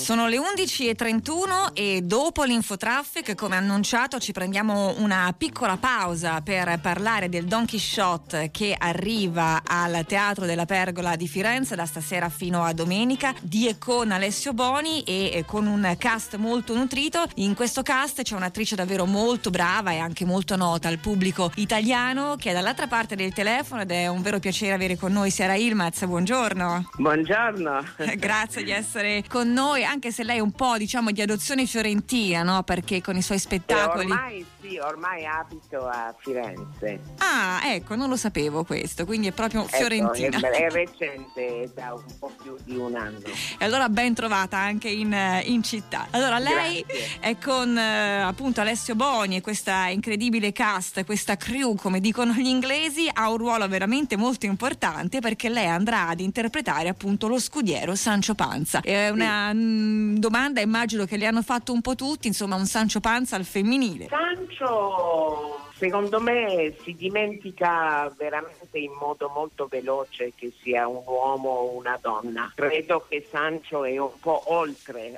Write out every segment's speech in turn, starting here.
Sono le 11:31 e dopo l'Infotraffic, come annunciato, ci prendiamo una piccola pausa per parlare del Don Chisciotte che arriva al Teatro della Pergola di Firenze da stasera fino a domenica, di e con Alessio Boni e con un cast molto nutrito. In questo cast c'è un'attrice davvero molto brava e anche molto nota al pubblico italiano che è dall'altra parte del telefono ed è un vero piacere avere con noi Sara Ilmaz. Buongiorno. Buongiorno. Grazie di essere con noi, anche se lei è un po' diciamo di adozione fiorentina, no? Perché con i suoi spettacoli ormai abito a Firenze. Ah, ecco, non lo sapevo questo, quindi è proprio fiorentina. È recente, da un po' più di un anno. E allora ben trovata anche in città. Allora lei è con appunto Alessio Boni e questa incredibile cast, questa crew come dicono gli inglesi, ha un ruolo veramente molto importante perché lei andrà ad interpretare appunto lo scudiero Sancho Panza. È una domanda, immagino che le hanno fatto un po' tutti, insomma un Sancho Panza al femminile. Sancho secondo me si dimentica veramente in modo molto veloce che sia un uomo o una donna. Credo che Sancho è un po' oltre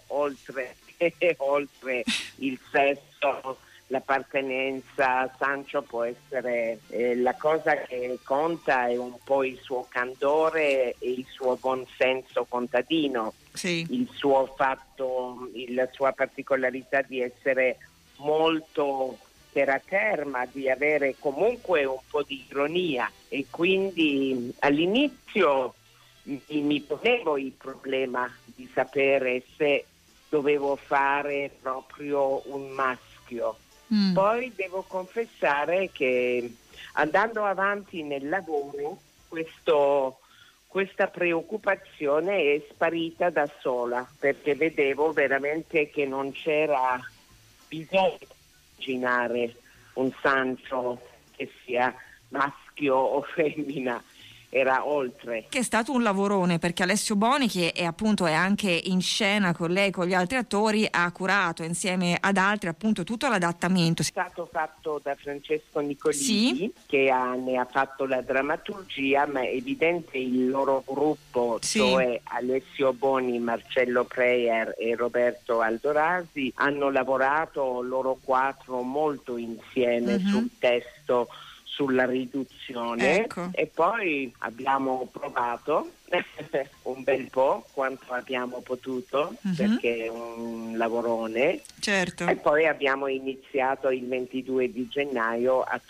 il sesso, l'appartenenza. Sancho può essere la cosa che conta è un po' il suo candore e il suo buon senso contadino, sì. Il suo fatto, la sua particolarità di essere molto terra ma di avere comunque un po' di ironia, e quindi all'inizio mi ponevo il problema di sapere se dovevo fare proprio un maschio. Poi devo confessare che andando avanti nel lavoro questa preoccupazione è sparita da sola, perché vedevo veramente che non c'era bisogno di immaginare un Sancho che sia maschio o femmina. Era oltre. Che è stato un lavorone, perché Alessio Boni, che è appunto è anche in scena con lei, con gli altri attori, ha curato insieme ad altri appunto tutto l'adattamento. È stato fatto da Francesco Nicolini, sì, che ne ha fatto la drammaturgia, ma è evidente il loro gruppo, sì, cioè Alessio Boni, Marcello Preyer e Roberto Aldorasi, hanno lavorato loro quattro molto insieme sul testo, sulla riduzione, ecco. E poi abbiamo provato un bel po' quanto abbiamo potuto, perché è un lavorone, certo. E poi abbiamo iniziato il 22 di gennaio a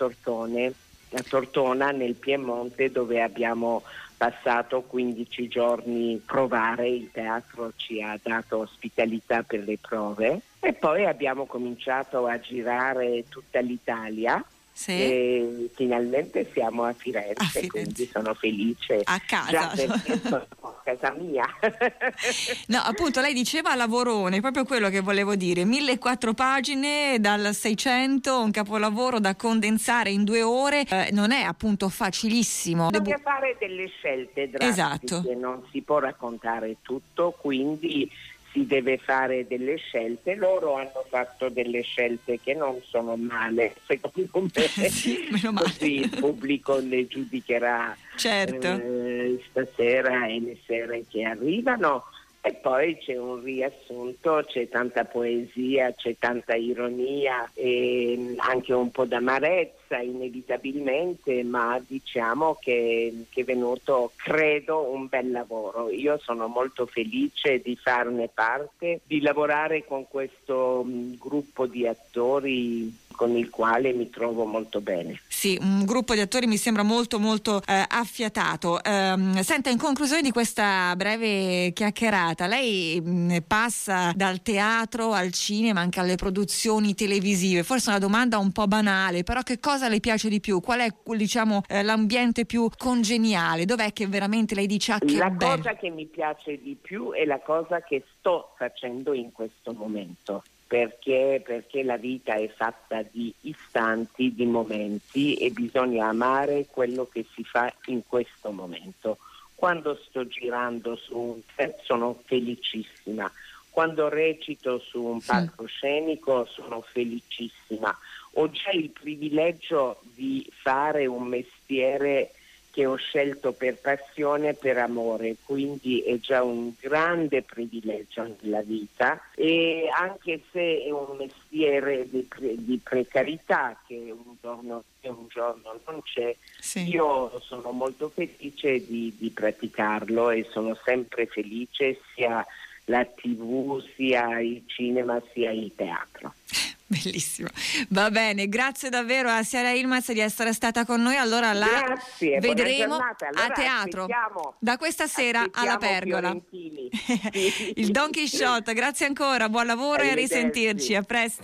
Tortona nel Piemonte, dove abbiamo passato 15 giorni provare. Il teatro ci ha dato ospitalità per le prove e poi abbiamo cominciato a girare tutta l'Italia. Sì. E finalmente siamo a Firenze, quindi sono felice a casa, già perché sono a casa mia. No, appunto lei diceva lavorone, proprio quello che volevo dire, 1004 pagine dal 600, un capolavoro da condensare in 2 ore, non è appunto facilissimo. Bisogna fare delle scelte drastiche, esatto. Non si può raccontare tutto, quindi si deve fare delle scelte. Loro hanno fatto delle scelte che non sono male, secondo me. Sì, meno male. Così il pubblico le giudicherà, certo, stasera e le sere che arrivano. E poi c'è un riassunto, c'è tanta poesia, c'è tanta ironia e anche un po' d'amarezza inevitabilmente, ma diciamo che è venuto, credo, un bel lavoro. Io sono molto felice di farne parte, di lavorare con questo gruppo di attori con il quale mi trovo molto bene. Sì, un gruppo di attori mi sembra molto affiatato. Senta, in conclusione di questa breve chiacchierata, lei passa dal teatro al cinema, anche alle produzioni televisive. Forse è una domanda un po' banale, però che cosa le piace di più? Qual è, diciamo, l'ambiente più congeniale? Dov'è che veramente lei dice che la bello? Cosa che mi piace di più è la cosa che sto facendo in questo momento. Perché la vita è fatta di istanti, di momenti, e bisogna amare quello che si fa in questo momento. Quando sto girando su un set sono felicissima, quando recito su un palcoscenico sono felicissima. Ho già il privilegio di fare un mestiere che ho scelto per passione, per amore, quindi è già un grande privilegio nella vita, e anche se è un mestiere di precarietà che un giorno c'è, un giorno non c'è, Sì. io sono molto felice di praticarlo e sono sempre felice, sia la TV, sia il cinema, sia il teatro. Bellissimo, va bene, grazie davvero a Sara Ilmaz di essere stata con noi. Allora la Grazie, vedremo buona giornata. Allora, a teatro da questa sera alla Pergola. Fiorentini. Sì. Il Don Chisciotte, grazie ancora, buon lavoro e a risentirci, a presto.